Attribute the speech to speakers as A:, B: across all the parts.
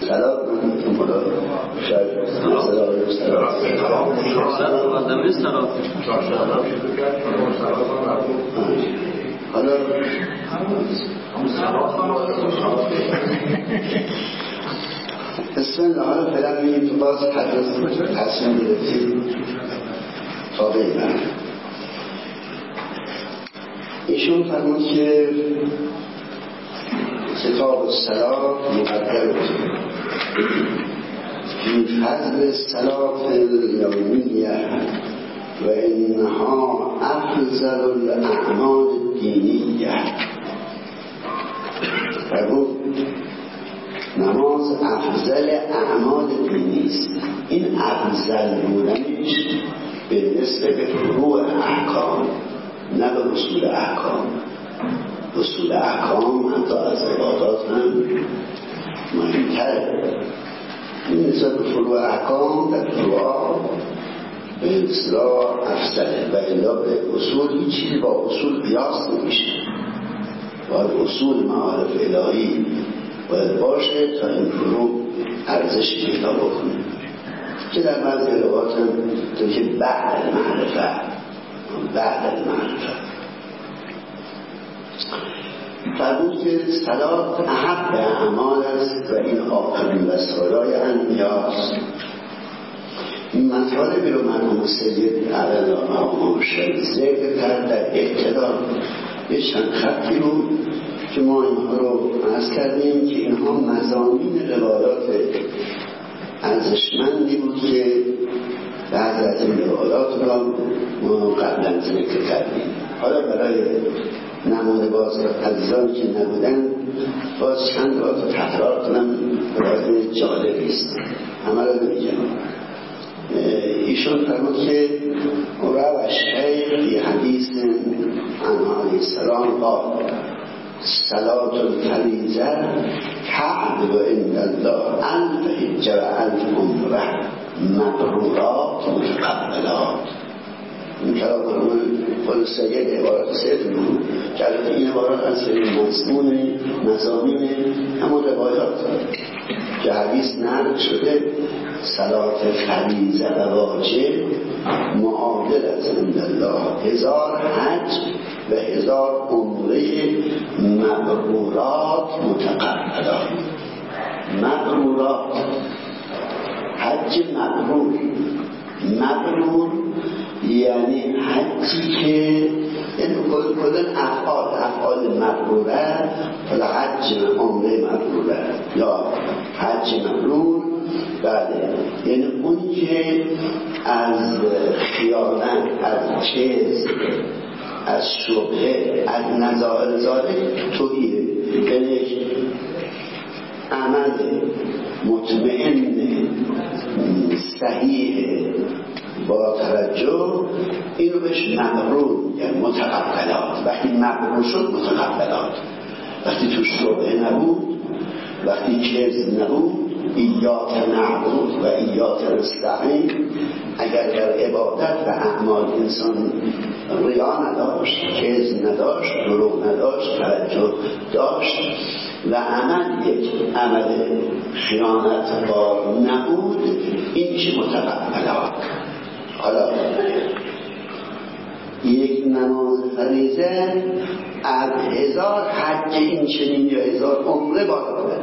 A: سلام خدا شاید
B: سلام مقدمه سلام
A: حالا بسم الله. حالا فعلا میگیم تو باز حدث تصمیم گرفتیم تابع من ایشون فرمود که کتاب الصلاة مقدر فی فضل الصلاة الیومیه و انها افضل الاعمال الدینیه. فرمود نماز افضل اعمال دینی است. این افضل بودنش به نسبت به فروع احکام نه به اصول احکام. اصول احکام حتی از عبادات هم مهمتره. این نسبت به فروع احکام در فروع به اصلاح افضله و الا به اصول هیچ چیزی با اصول قیاس نمیشه. باید اصول معارف الهی باید باشه تا این فروع ارزش پیدا بکنه که در بعضی روایات هم تو که بعد المعرفه فرمود که صلات احب اعمال است و این آخرین وسایل انبیاست. این مطالبی رو مرحوم سید اعلی مقام ذکر کرد در ابتدا. یه چند خطی بود که ما اینها رو عرض کردیم که اینها مضامین روایات ارزشمندی بود که بعض از این روایات را ما قبلا ذکر کردیم. حالا برای نمونه باز عزیزان که نبودن باز چند روایت رو تکرار کنم. روایت جالبی است، همه را نمیگم. ایشون فرمود که روى الشیخ فی حدیث عنه علیه السلام قال صلاة الفریضه تعدل عند الله 1000 حجه و 1000 عمره مبرورات متقبلات. این کلام مرحوم خود سید عبارت سید بود که این عبارت از مضمون مضامین همون روایات که حدیث نقل شده صلات فریضه و واجب معادل از عند الله 1000 حج و 1000 عمره مبرورات متقبلات. مبرورات حج مبرور یعنی حجی که یعنی کلن افعال مبروره حالا حج عمره مبروره یا حج مبرور. بله یعنی اون که از خیانت، از چیز، از شبهه، از نظائر ذالک تویه. یعنی عمل مطمئن صحیح با توجه اینو بهش مبرور یعنی متقبلات. وقتی مبرور شد متقبلات، وقتی تو شبهه نبود، وقتی کذب نبود، ایاک نعبد و ایاک نستعین. اگر در عبادت و اعمال انسان ریا نداشت، کذب نداشت، دروغ نداشت، توجه داشت و عمل یک عمل خیانت بار نبود، این میشه متقبلات. حالا یک نماز فریضه از 1000 حج این چنین یا 1000 عمره بالا بره.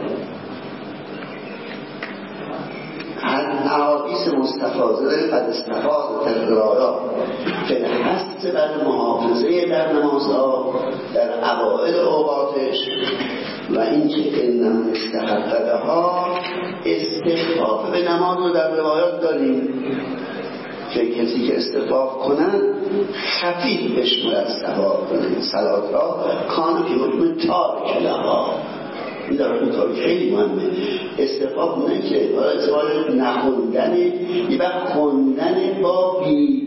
A: احادیث مستفاضله قد استفاضت الرعایا که حث بر محافظه در نمازها در اوائل اوقاتش و این که انما استحققها استخفاف به نماز رو در روایات داریم که کسی که استخفاف کنن خفیف بشمرد ثواب صلات را کان فی حکم تارک لها. این در حکم تارک خیلی مهمه. استخفاف نه که استفاده نخوندن یه وقت خوندن با بی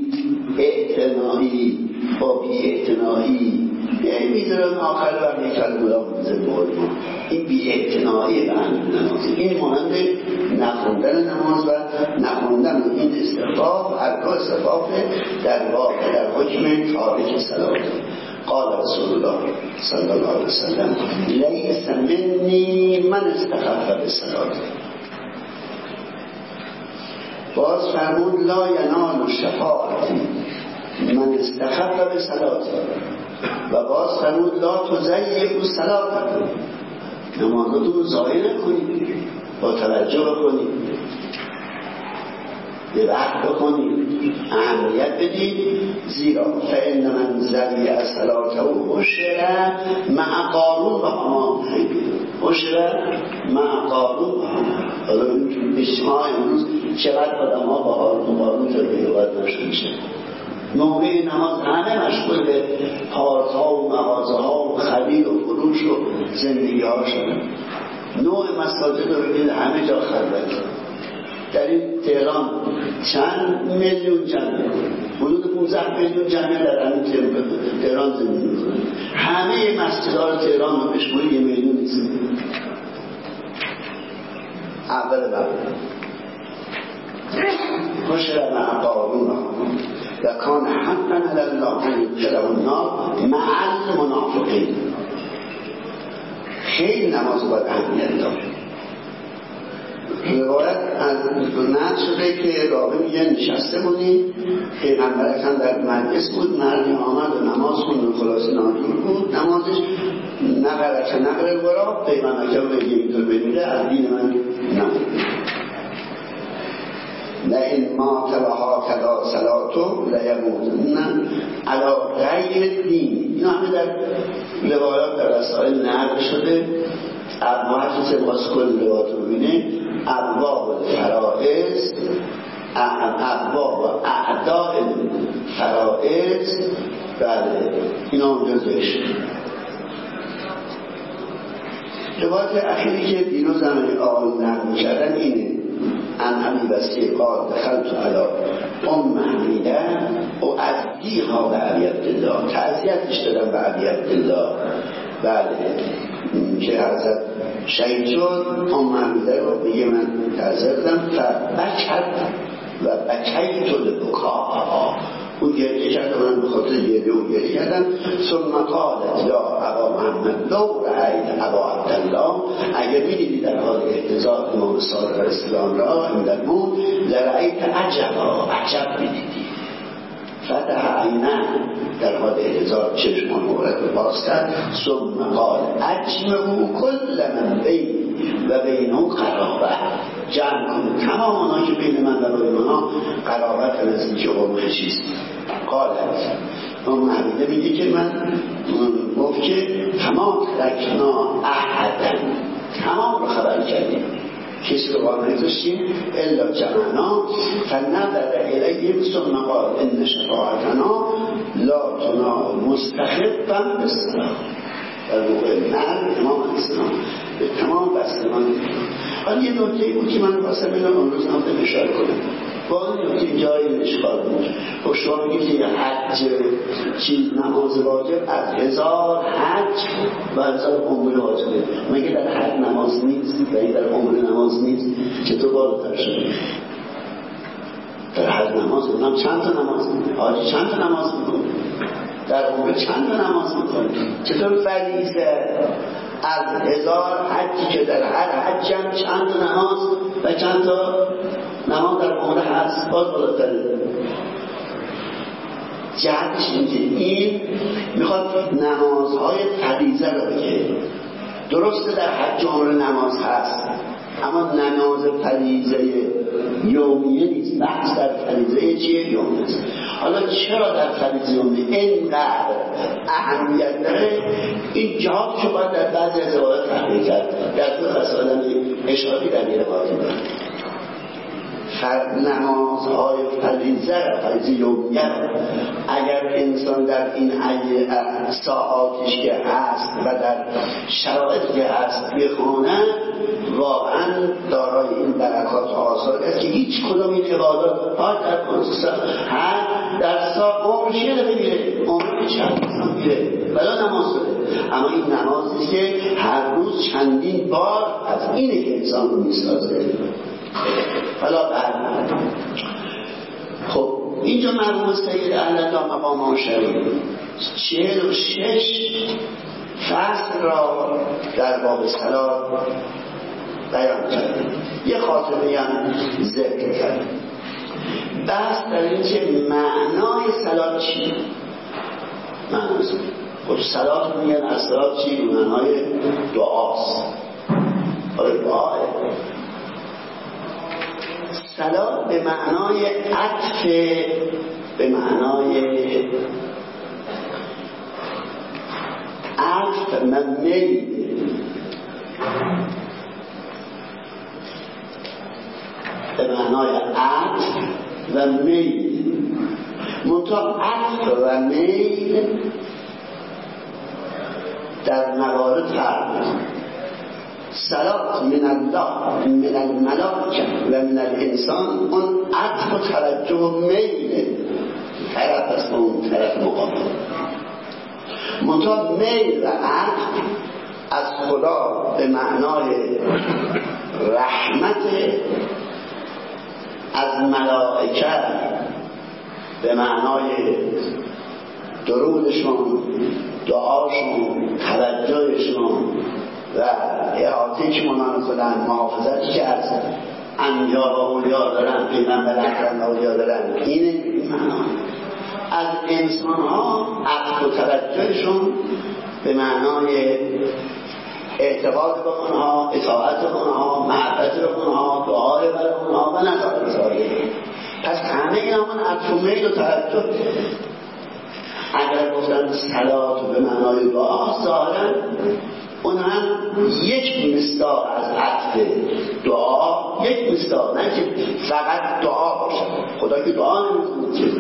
A: اعتنایی یعنی میذارن آخر وقت میکرد گلاب میزن بارد ما این بی اعتنایی به اهل نمازی. این مانند نخوندن نماز و نخوندن این استخفاف ارکا استخفاف در واقع در حکم تارک صلات. قال رسول الله صلی الله علیه وسلم لیس منی من استخف به صلات. باز فرمود لا ینال شفاعتی من استخف به صلاتی و باز فرمود لا تضیعوا صلاتکم نمازتون ضایع نکنید با توجه بکنید به وقت بکنید اهمیت بدید زیرا فإن من ضیع صلاته حشر مع قارون و هامان حشر مع قارون و هامان. حالا ببینید اجتماع امروز چقدر آدم ها با هارون و قارون تربیت مشغول میشه. موقع نماز همه مشغول به پارت ها و مغازه ها و خرید و فروش و زندگی ها شدن. نوع مساجد رو ببینید همه جا خلوت. در این تهران چند میلیون جمعه حدود 15 میلیون جمعه در همین تهران زندگی میکنن. همه مسجدها تهران رو بشمول 1 میلیون نیست. اول بعد حشر مع قارون و کان حقا علی الله ان یدخله النار مع المنافقین. خیلی نماز باید اهمیت داره. روایت از نقل شده که راوی میگه نشسته بودیم پیغمبر اکرم در مجلس بود مردی آمد و نماز خوند و خلاص ناجور بود نمازش نقل الورا پیغمبر اکرم رو اینطور بمیره از دین من نمود لئن مات و هاکذا صلاته لیموتن علی غیر دین. این همه در روایات در رسائل نقل شده. ابواب کسی باز کل روایات رو ببینه ابواب الفرائض ابواب و اعداء الفرائض بله اینا اونجا ذکر. روایت اخیری که دیروز هم آقایون نقل کردن اینه عن ابی وسیع قال دخلت علی ام حمیده اعزیها به ابی عبدالله تعزیتش دادم به ابی عبدالله بله که حضرت شهید شد ام حمیده رو بگه من تعزیت دادم فبکت و بکیت لبکاها اون گریه کرد و من به خاطر گریه و گریه کردم ثم قالت یا ابا محمد لو رأیت ابا عبدالله اگر میدیدی در حال احتضار امام صادق اسلام را این در مون لرأیت عجبا عجب میدیدی فتح عینه در حال احتضار چشمان مورد رو باز کرد ثم قال اجمعو کل من بین و بینه قرابه جمع کنید تمام آنها که بین من و بین آنها قرابت نزدیک قرب چیست. قالت ام حمیده میگه که من گفت که تمام ترکنا احدا تمام رو خبر کردیم کسی رو باید نگذاشتیم الا جمعنا فنظر الیهم ثم قال ان شفاعتنا لا تنال مستخفا بالصلاة. در موقع مرد امام علیه السلام به تمام بستگان. حالا یه نکته بود که من واسه میدونم امروز هم اشاره کنم با این نکته جایی اشکال بود. خب شما بگید که حج چیز نماز واجب از 1000 حج و 1000 عمره واجبه مگه در حج نماز نیست و این در عمره نماز نیست چطور بالاتر شده؟ در حج نماز اونم چند تا نماز میکنه حاجی چند تا نماز میکنه در عمره چند تا نماز میکنه چطور فریضه از 1000 حجی که در هر حج هم چند تا نماز و چند تا نماز در عمره هست باز بالاتره. جهتش اینه این میخواد نمازهای فریضه رو بگه. درسته در حج عمره نماز هست اما نماز فریضه یومیه نیست. بحث در فریضه چیه؟ یومیه است. حالا چرا در فریضه یومیه اینقدر اهمیت داره؟ این جهاتشو باید در بعضی از روایات تحقیق کرد. در طور رسالم اشاری در یه روایاتی داره نمازهای فریضه یومیه اگر انسان در این ساعاتش که هست و در شرایطی که هست بخونه واقعا دارای این برکات و آثار است که هیچ کدوم این عبادات ها در هر در عمرش یه دفعه میره عمر چند انسان میره ولی نماز داره اما این نمازی که هر روز چندین بار از اینه که انسان رو میسازه. حالا بعد خب اینجا مرحوم سید اهل‌الله مقام شریف 46 فصل را در باب صلات بیان کرد. یه خاطره هم ذکر کرد. بحث در این که معنای صلات چیه. معنای خب صلات میگن از صلات چی؟ معنای دعاست. آره دعاه. صلات به معنای عطف، به معنای عطف و میل. به معنای عطف و میل. منطقه عطف و میل در موارد فرق می‌کنه. صلات من الله من الملائکه و من الانسان اون عطف و توجه و میل طرف است به اون طرف مقابل. منطقه میل و عطف از خدا به معنای رحمت، از ملائکه به معنای درودشون، دعاشون، توجهشون و احاطه‌ای که منان کنن، محافظتی که از انبیا و اولیا دارن، پیغمبر اکرم و اولیا دارن، اینه معنا. از انسان ها عطف و توجهشون به معنای اعتقاد به اونها، اطاعت به اونها، محبت به اونها، دعای برای اونها و نظر سایر. پس همه این همون عطف و میل و توجه. اگر گفتن صلات به معنای دعا، ظاهرا اون هم یک مصداق از عطف دعا، یک مصداق، نه که فقط دعا باشه. خدا که دعا نمی‌کنه که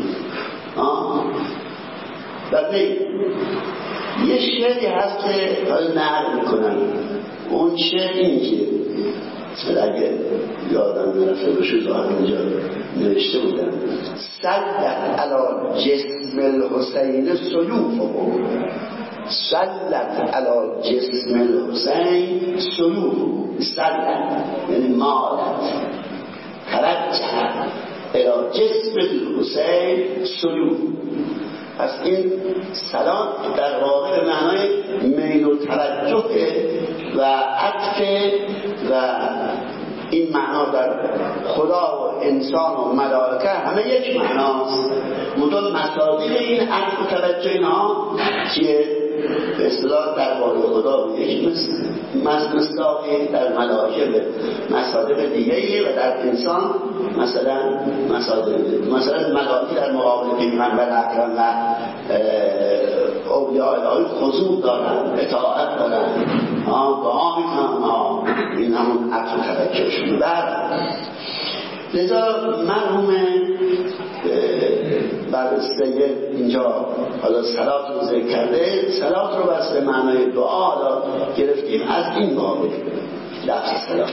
A: بعد یه شعری هست که حالا نقل میکنم. اون شعر اینه که اگه یادم نرفته باشه ظاهر اینجا نوشته بودم: سلت علی جسم الحسین سیوفه، سلت علی جسم الحسین سیوفه. سلت یعنی مالت، توجه الى جسم الحسین سیوفه. پس این سلام در واقع به معنای میل و توجه و عطف و این معنا در خدا و انسان و ملائکه همه یک معناست. مدل مصادیق این عطف و توجه اینها که به اصطلاح در باره خدا به یک مصداقی، در ملائکه به مصادیق دیگه‌ای و در انسان مثلا ملائکه در مقابل پیغمبر اکرم و اولیاء الهی خضوع دارن، اطاعت دارن، دعا میکنن. این همون عطف و توجهشون. لذا مرحوم بعد سید اینجا حالا صلات رو ذکر کرده. صلات رو بس به معنای دعا حالا گرفتیم از این بابه. لفظ صلات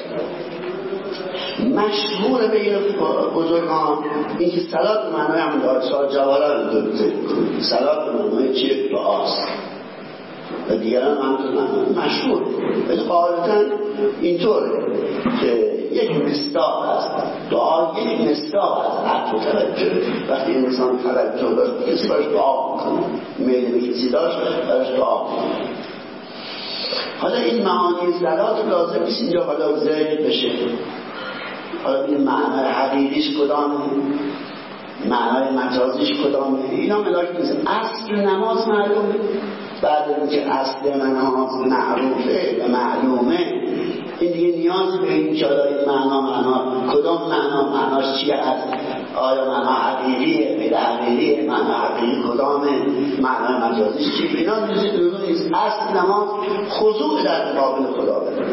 A: مشهور بین بزرگان این که صلات به معنای هم داره. سال جوالا رو ذکر کنیم. صلات به معنای چیه؟ دعاست و دیگران هم مشهور. ولی قاعدتا اینطوره که یک مصداق است دعا، یک مصداق از عطف و توجه. وقتی انسان توجه داشت کسی باش دعا میکنه، میل به کسی داشت باش دعا میکنه. حالا این معانی صلات لازم نیست اینجا حالا ذکر بشه. حالا این معنای حقیقیش کدامه، معنای مجازیش کدامه، اینا ملاک نیست. اصل نماز معلومه. بعد اینکه اصل نماز معروفه و معلومه، این دیگه نیاز به این که حالا این معنا کدام معناش چیه هست؟ آیا معنا حقیقیه، غیر حقیقیه، معنا حقیقی کدامه، معنای مجازیش چیه؟ اینا نیست. اصل نماز خضوع در مقابل خدا بده،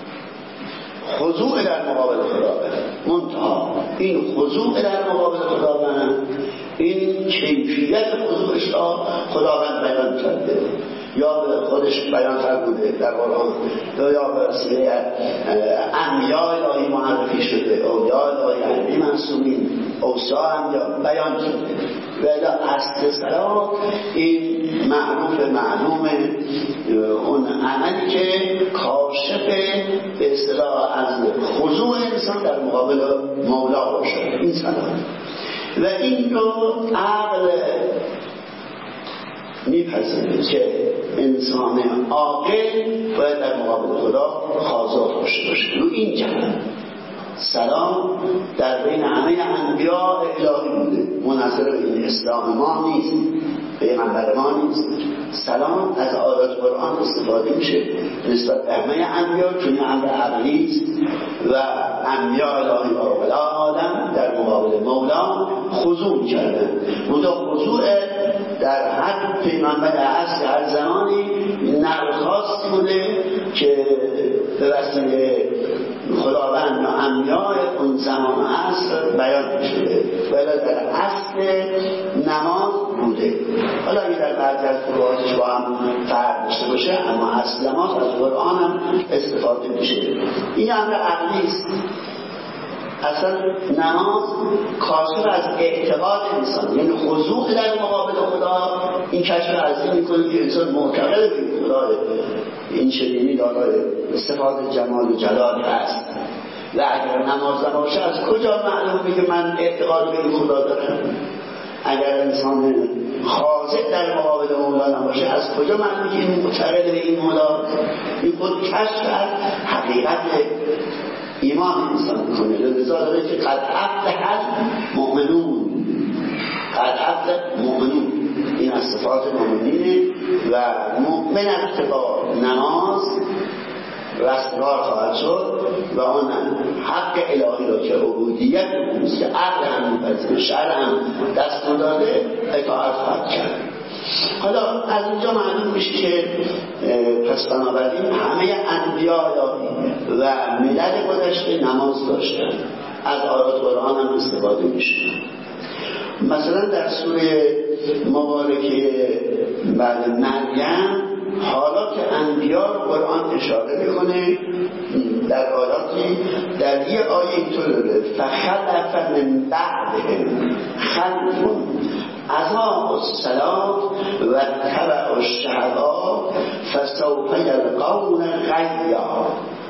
A: خضوع در مقابل خدا بده. منتها این خضوع در مقابل خدا بده، این کیفیت خضوعش را خداوند بیان کرده، یا به خودش بیان فرموده در قرآن، یا به وسیله انبیاء الهی معرفی شده، اولیاء الهی معصومین اوصا هم یا بیان شده. و اصل صلات این معلوم اون عملی که کاشف به اصطلاح از خضوع انسان در مقابل مولا باشه، این صلات. و این رو عقل میپذیره که انسان عاقل باید در مقابل خدا خاضع باشه. رو این جهت سلام در بین همه انبیاء الهی بوده، منحصر به این اسلام ما نیست، پیغمبر ما نیست. سلام از آیات قرآن استفاده میشه نسبت به همه انبیاء، چون امر عقلی است و انبیاء الهی و آدم در مقابل مولا خضوع کردن. منتها خضوع در هر پیغمبر اصل هر زمانی نرخاستی بوده که به وسیله خداوند و انبیاء اون زمان و عصر بیان میشده، ولی در اصل نماز بوده. حالا اگه در بعضی از فروعاتش با هم فرق داشته باشه، اما اصل نماز از قرآن هم استفاده میشه. این امر عقلی است. اصلا نماز کاشف از اعتقاد انسان، یعنی خضوع در مقابل خدا. این کشف عظیم میکنه که انسان معتقد به خدا این شدیدی دارای صفات جمال و جلال هست. و اگر نماز نباشه از کجا معلومه که من اعتقاد به این خدا دارم؟ اگر انسان خاضع در مقابل مولا نباشه از کجا معلومه که این معتقد به این مولا؟ این خود کشف از حقیقت ایمان انسان میکنه. لذا داره که قد افلح المؤمنون، قد افلح المؤمنون، این از صفات مؤمنینه و مؤمن اتباع نماز رستگار خواهد شد و آن حق الهی را که عبودیت اوست که عقل هم میپذیره، شرع هم دست نداده، اطاعت خواهد کرد. حالا از اینجا معلوم میشه که پس بنابراین همه انبیاء الهی و ملل گذشته نماز داشتن، از آیات قرآن هم استفاده میشه. مثلا در سوره مبارکه بعد مریم حالا که انبیاء قرآن اشاره میکنه در آیاتی، در یه آیه اینطور داره فخلف من بعدهم خلف اضاعوا الصلاة و اتبعوا الشهوات فسوف یلقون غیا.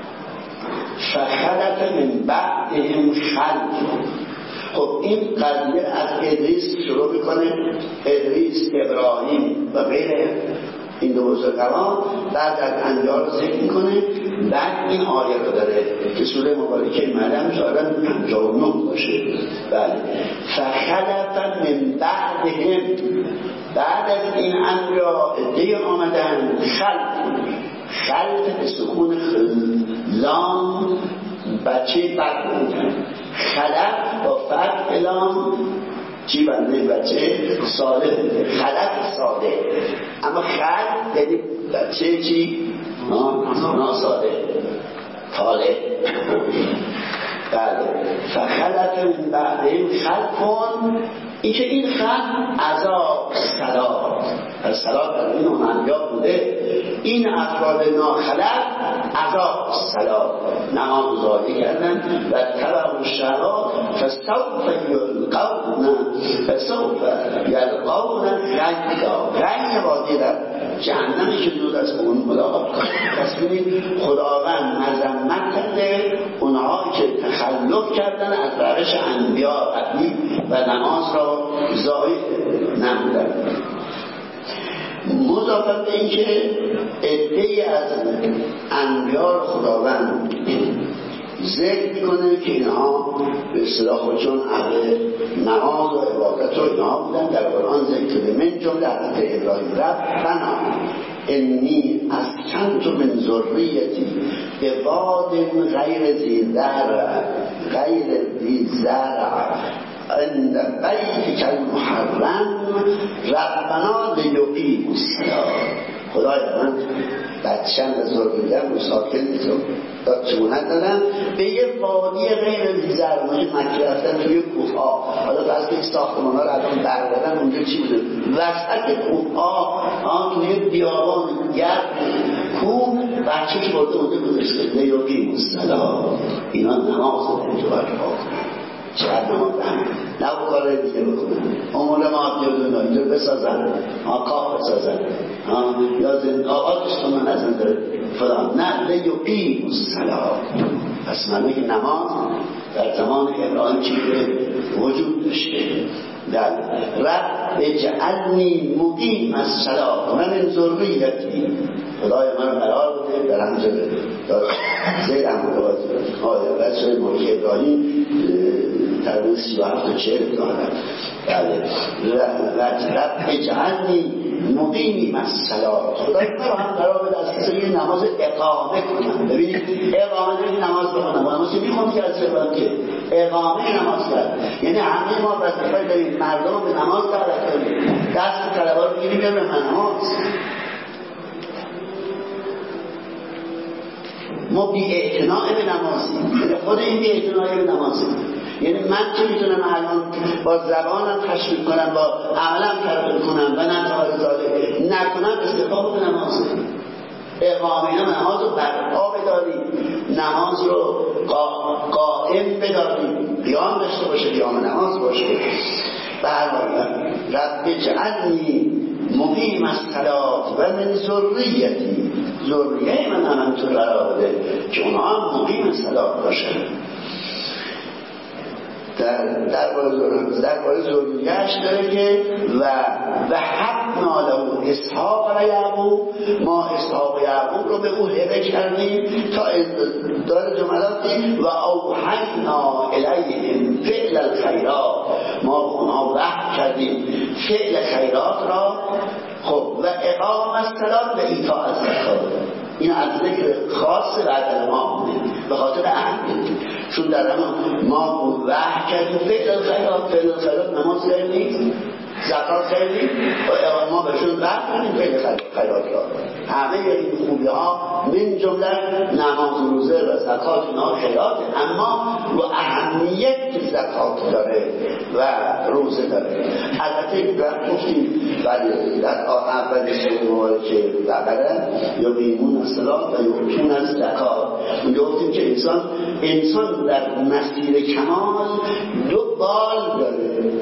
A: فخلف من بعدهم خلف. خب این قضیه از ادریس شروع میکنه، ادریس، ابراهیم و غیره این دو بزرگوار، بعد از انبیاء رو ذکر میکنه. بعد این آیه رو داره که سوره مبارکه مریم شاید 59 باشه. بله فخلف من بعدهم، بعد از این انبیاء عده‌ای آمدن، خلف به سکون لام بچه بد بودن، خلف با فتح لام چی بنده بچه صالح بوده، خلف صالح. اما خلف یعنی بچه چی؟ ناصالح طالح. بله فخلف من بعدهم خلفون، این که این خلف عذاب صلات، از صلات در این انبیا بوده، این افراد ناخلف عذاب صلات نماز ضایع کردن و تبع الشهوات فسوف یلقون غیا وادی در جهنمی که دور از اون ملاقات کنه. پس ببینید خداوند مذمت کرده اونهایی که تخلف کردن از روش انبیا قبلی و نماز را ضایع نمودن. مضافاً به این که عده‌ای از انبیا رو خداوند ذکر میکنه که اینها به اصطلاح خودشون اهل نماز و عبادت و اینها بودن. در قرآن ذکر شده من جمله حضرت ابراهیم ربنا انی اسکنت من ذریتی بواد غیر ذی زرع عند بیتک المحرم ربنا لیقیموا الصلاة. خدای من بچه‌م و ذریه‌ام رو ساکن داد چونت دادم به یه وادی غیر ذی زرع. مکه رفتن توی کوه‌ها، حالا فرض کنید ساختمان‌ها رو الان بردارن، اونجا چی بوده؟ وسط کوه‌ها توی بیابان گرد کوه بچه‌ش برده اونجا گذاشته لیقیموا الصلاة. اینا نماز رو اونجا برپا کنن. چقدر نماز نه و کار دیگه بکنن، امور مادی و دنیا اینجا بسازن، کاخ بسازن یا آبادش کنن از نظر فلان، نه لیقیموا الصلاة. پس معنی که نماز در زمان ابراهیم چی وجود داشته. در رب اجعلنی مقیم الصلاة و من ذریتی، خدای من رو قرار بده در همزه زید احمد آیه سوره ملک ابراهیم تقریبا 37 تا 40 دارد. بله رب اجعلنی مقیمی الصلاة، خدا رو هم قرار بده از کسی یه نماز اقامه کنم. ببینید اقامه نمیشه نماز بخونم، نماز که میخونم که از سرم که اقامه نماز کرد، یعنی همه ما وظیفه داریم مردم به نماز دعوت کنیم، دست طلبا رو بگیریم بریم به نماز. ما بی اعتناء به نمازیم، یعنی خود این بی اعتناء به نمازیم. یعنی من که میتونم الان با زبانم تشویق کنم، با عملم ترغیب کنم و نکنم استقامت به نمازه. اقامه نماز رو برپا بداریم، نماز رو قائم بداریم، قیام داشته باشه، قیام نماز باشه. به هر حال رب اجعلنی مقیم الصلاة و من ذریتی، ذریه من همینطور قرار بده که اونها هم مقیم الصلاة باشن. در باره ذریه‌اش داره که و حبنا له اسحاق و یعقوب، ما اسحاق و یعقوب رو به او هبه کردیم تا داره جملاتی و اوحینا الیهم فعل الخیرات، ما به اونها وحی کردیم فعل خیرات را. خب و اقام الصلاة و ایتاء الزکات، این از ذکر خاص بعد ما به خاطر اهمیت، چون در ما وحی کردیم فعل الخیرات. فعل الخیرات نماز خیر نیست، زکات خیر نیست، و ما بهشون وحی کردیم فعل خیرات را. همه این خوبی ها من جمله نماز و روزه و زکات اینا خیرات، اما و اهمیت زکات داره و روزه داره. البته بعد گفتیم ولی در اول سوره مبارکه بقره یقیمون الصلاة و یؤتون الزکات، اونجا گفتیم که انسان در مسیر کمال دو بال داره.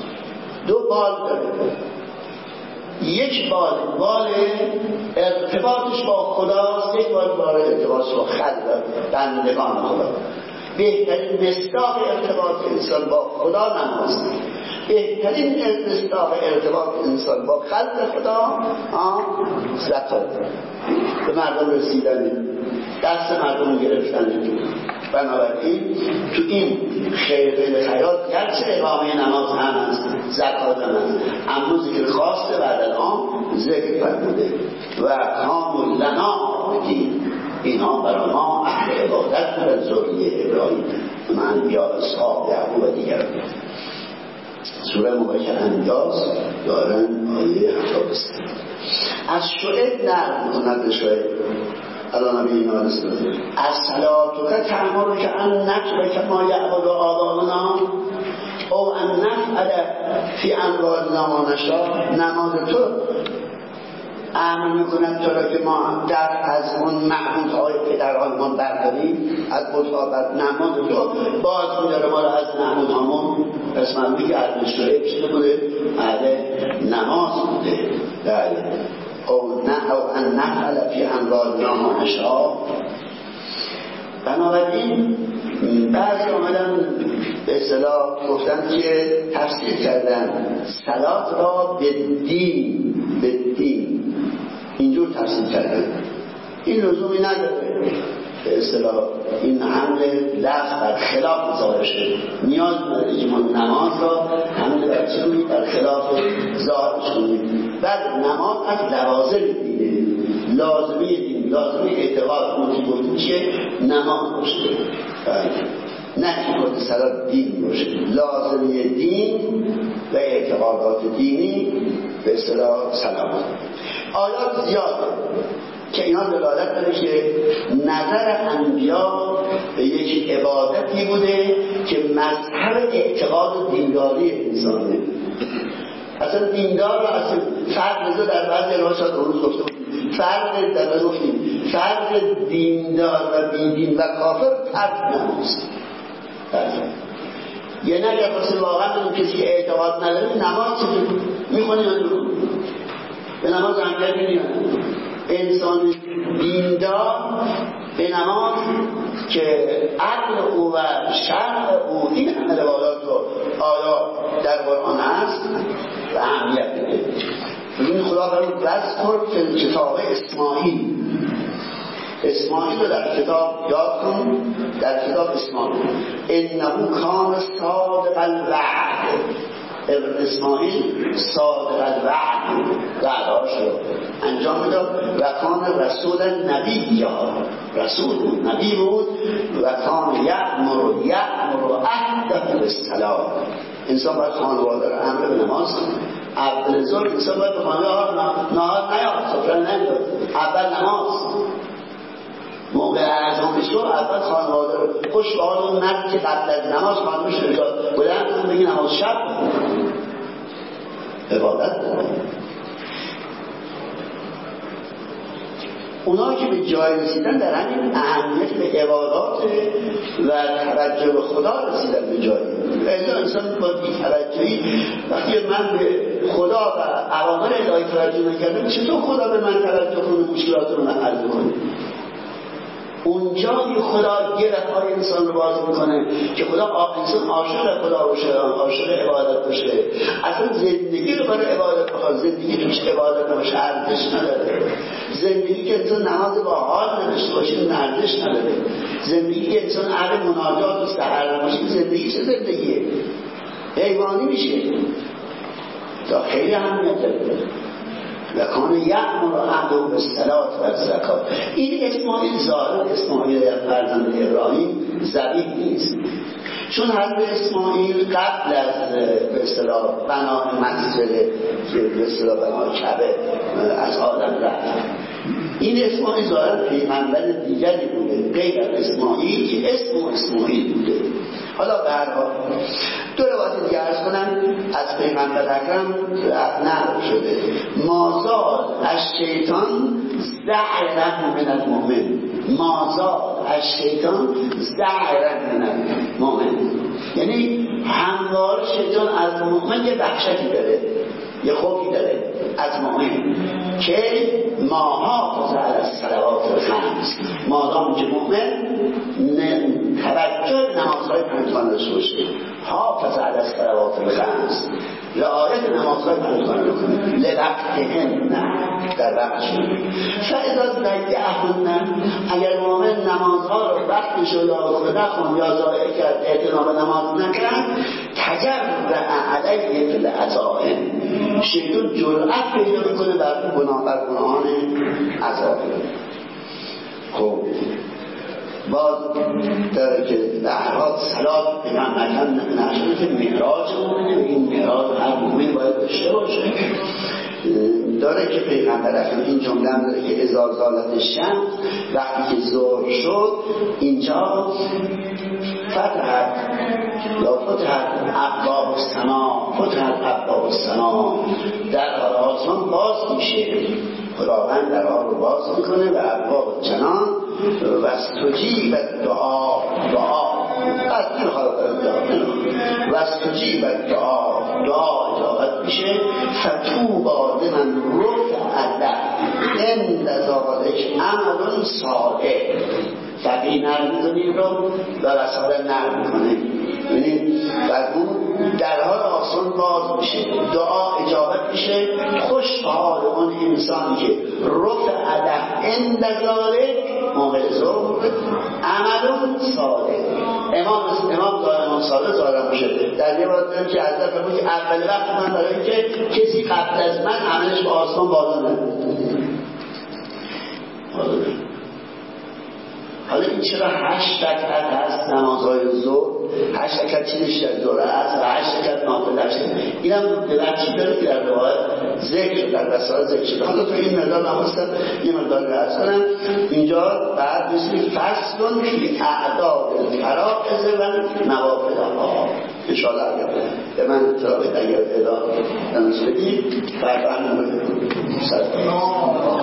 A: یک بال ارتباطش با خداست، یک بال ارتباطش با خلق بندگان خدا. بهترین مصداق ارتباط انسان با خدا نماز، بهترین مصداق ارتباط انسان با خلق خدا زکات، به مردم رسیدن، دست مردم گرفتن. بنابراین تو این خیر خیرات گرچه اقامه نماز هم هست، زکات هم هست، اما ذکر خاصه بعد الان ذکر فرموده و کامل لنا دین، اینها برای ما اهل عبادت بودن، ذریه ابراهیم، انبیا، اسحاق، یعقوب و دیگران. سوره مبارکه انبیاست، دارن آیه 73 از شعیب نقل می‌کند. به شعیب علی نبی السلام الصلاة تأمرک ان نترک ما یعبد آباؤنا او ان نفعل فی اموالنا ما نشاء، نماز تو امر میکنم تو را که ما از اون معبودهای پدران ما برداریم، از بت‌ها بر نماز تو باز میداره ما را از معبودهامون. پس من میگه اهل شعیب چیزی بوده؟ اهل نماز بوده. بله او ان نفعل فی اموالنا ما نشاء. بنابراین بعضی آمدن به اصطلاح گفتن که تفسیر کردن صلات را به دین اینجور تفسیر کردن. این لزومی نداره به اصطلاح این حمل لفظ بر خلاف ظاهرشه، نیاز نداره که ما نماز را حمل بر چیزی بر خلاف ظاهرش کنیم. بعد نماز از لوازم دینه، لازمی دین، لازمی اعتقاد موجود چیه؟ نماز باشه، نه که کل صلات دین باشه. لازمی دین و اعتقادات دینی به اصطلاح صلات. آیات زیاده که اینا دلالت داره که نظر انبیا به یک عبادتی بوده که مظهر اعتقاد و دینداری انسانه. اصلا دیندار رو اصلا فرق در بعضی روشات روز گفته بودیم، فرق دیندار و بیدین و کافر فرق نماست. یعنی اگر واسه واقعا اون کسی که اعتقاد نداره نماز چیزی میخونی یا نمیخونی؟ به نماز اهمیت نمیدن. انسان دیندار به نماز که عقل او و شرع او این همه روایات و آیات در قرآن هست و اهمیت میده. ببین خدا فرمود وذکر فی الکتاب اسماعیل، اسماعیل رو در کتاب یاد کن، در کتاب اسماعیل انه کان صادق الوعد، اسماعیل صادق الوعد، وعدهاش رو انجام میداد. و کان رسول نبی، رسول بود، نبی بود. و کان یأمر اهله بالصلاة، انسان باید خانواده رو امر به نماز کنه. اول ظهر انسان باید به خانواده نهار نیاد، سفره نمیاد، اول نماز. موقع اذان صبح اول خانواده رو خوش به حال اون مرد که قبل از نماز خانمش رو بلند کنه بگی نماز شب عبادت کنه. اونا که به جای رسیدن در همین اهمیت به عبادات و توجه به خدا رسیدن به جایی. الا انسان با بی‌توجهی وقتی من به خدا و اوامر الهی توجه نکردم، چطور خدا به من توجه کنه مشکلات رو حل کنه؟ اونجا خدا گره‌های انسان رو باز میکنه که خدا انسان عاشق خدا باشه، عاشق عبادت باشه. اصلا زندگی رو برای عبادت بخواد، زندگی توش عبادت باشه ارزش نداره. زندگی که انسان نماز با حال نداشته باشه ارزش نداره. زندگی که انسان اهل مناجات و سحر باشه، زندگی چه زندگیه؟ حیوانی میشه. تا خیلی اهمیت داره. و کان یأمر اهله بالصلاة و الزکات. این اسماعیل ظاهر اسماعیل فرزند ابراهیم ذبیح نیست، چون حضرت اسماعیل قبل از به اصطلاح بنا مسجد به اصطلاح بنا کعبه از آدم رفت. این اسماعیل ظاهر پیغمبر دیگری بوده غیر از اسماعیل که اسم اسماعیل بوده. حالا به هر حال دو روایت دیگه عرض کنم از پیغمبر اکرم نقل شده: مازال از شیطان زهرا من المؤمن، مازال از شیطان زهرا من المؤمن، یعنی همواره شیطان از مؤمن یه وحشتی داره، یه خوفی داره از مؤمن که ما حافظ علی الصلوات الخمس، مادام که مؤمن توجه نمازهای پنجگانه داشته باشه، حافظ علی الصلوات الخمس، رعایت نمازهای پنجگانه بکنه، لوقتهن، در وقتشون. فاذا ضیعهن، اگر مؤمن نمازها رو وقتش رو نخوند یا ضایع کرد، اعتنا به نماز نکرد، تجرع علیه فی العزائم، شیطان جرأت پیدا میکنه بر گناهان عذاب. خب باز داره که به هر حال صلات پیغمبر نشده که معراج مؤمنه، این معراج هر مؤمن باید داشته باشه. داره که پیغمبر اکرم این جمله هم داره که اذا زالت الشمس، وقتی که ظهر شد اینجا فتحت ابواب السما، در آسمان باز میشه، خداوند درها رو باز میکنه و ابواب جنان و استجیب دعا از نمیخواد و استجیب دعا اجابت میشه. فتوبا لمن رفع له عند ذلک عمل صالح، فقیه نرم میکنیم رو و رساله نرم میکنه، ببینید در اون درها آسان باز میشه، دعا اجابت میشه. خوش به حال اون انسانی که رفع له عند ذلک موقع ظهر عمل صالح، امام صالح ظاهرا میشه. در یه وقت دارم که حضرت فرمود که اول وقت من برای اینکه کسی قبل از من عملش به آسمان بالا نبود. حالا این چرا 8 رکعت هست نمازهای ظهر، 8 رکعت چیزش در ظهر هست و 8 رکعت نافله هست؟ اینم به وجهی داره که در روایت ذکر در رسائل ذکر شده. حالا تو این مقدار نمازم یه مقدار عرض کنم. اینجا بعد مثل فصل فی اعداد الفرائض و نوافلها ان شاء الله اگر به من اطلاع بدید، اگر ادامه بدید فردا هم